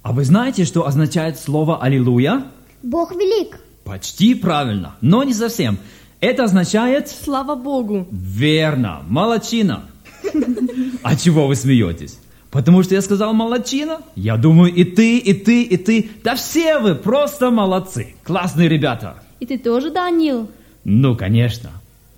А вы знаете, что означает слово «Аллилуйя»? Бог велик. Почти правильно, но не совсем. Это означает... Слава Богу. Верно, молодчина. А чего вы смеетесь? Потому что я сказал молодчина? Я думаю, и ты, и ты, и ты. Да все вы просто молодцы. Классные ребята. И ты тоже, Даниил? Ну, конечно.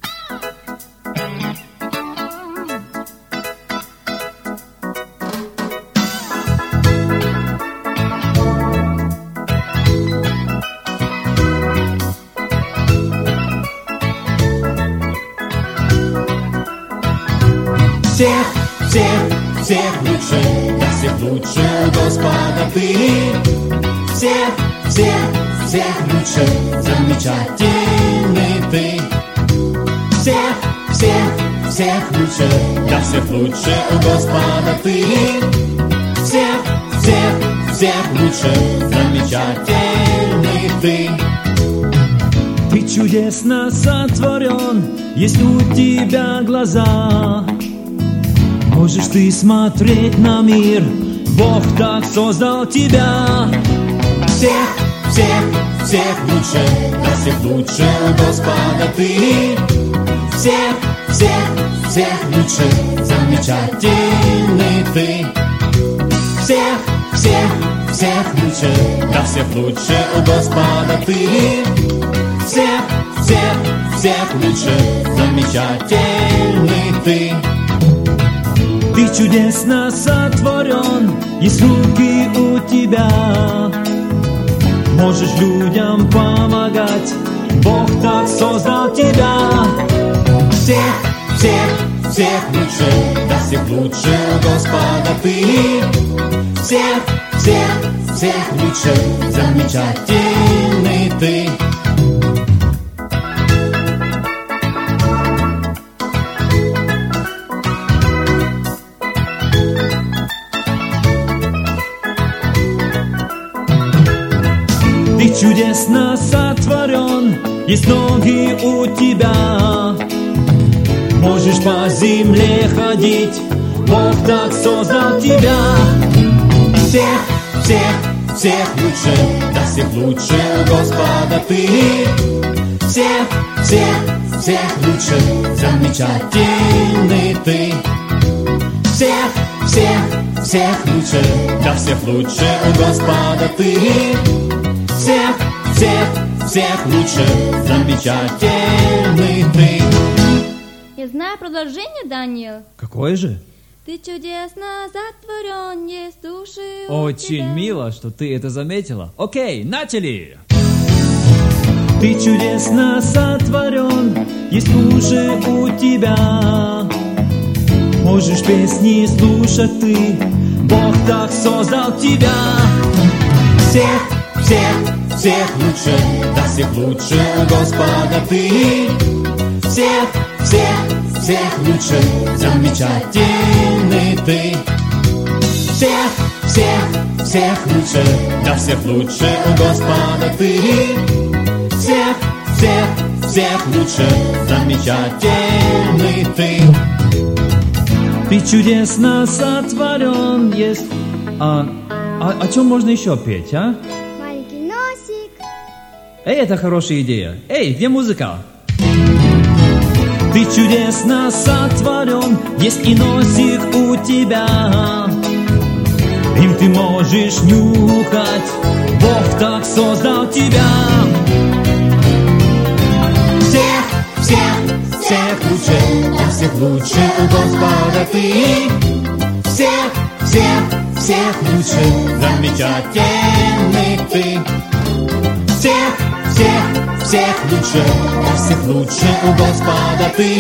Всех лучше, для всех лучше, Господа ты. Всех лучше, замечательный ты. Всех лучше, для всех лучше, Господа ты. Всех лучше, замечательный ты. Ты чудесно сотворен, есть у тебя глаза. Можешь ты смотреть на мир, Бог так создал тебя. Всех лучше, для всех лучше, Господа ты. Всех лучше, замечательный ты. Всех лучше, для всех лучше, Господа ты. Всех лучше, замечательный ты. Ты чудесно сотворен, есть руки у тебя. Можешь людям помогать, Бог так создал тебя. Всех лучше, для всех лучше, Господа ты. Всех лучше, замечательный ты. Ты чудесно сотворен, есть ноги у тебя. Можешь по земле ходить, Бог так создал тебя. Всех лучше, для всех лучше, Господа ты. Всех лучше, замечательный ты. Всех лучше, для всех лучше, Господа ты. Всех лучше, замечательный ты. Я знаю продолжение, Даниил. Какое же? Ты чудесно затворен, есть души у Очень тебя. мило, что ты это заметила. Окей, начали! Ты чудесно сотворен, есть уши у тебя. Можешь песни слушать ты, Бог так создал тебя. Всех лучше, для всех лучше, Господа ты. Всех лучше, замечательный ты. Всех лучше, для всех лучше, Господа ты. Всех лучше, замечательный ты. Ты чудесно сотворен, есть... о чем можно еще петь, а? Маленький носик. Эй, это хорошая идея. Эй, где музыка? Ты чудесно сотворен, есть и носик у тебя. Им ты можешь нюхать, Бог так создал тебя. Всех лучше, для всех лучше, Господа ты. Всех лучше, замечательный ты. Всех лучше, для всех лучше, Господа ты.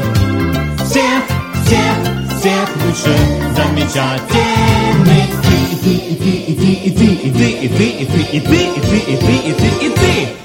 Всех лучше, замечательный ты. И ты, и ты, и ты, и ты, и ты, и ты, и ты, и ты, и ты, и ты.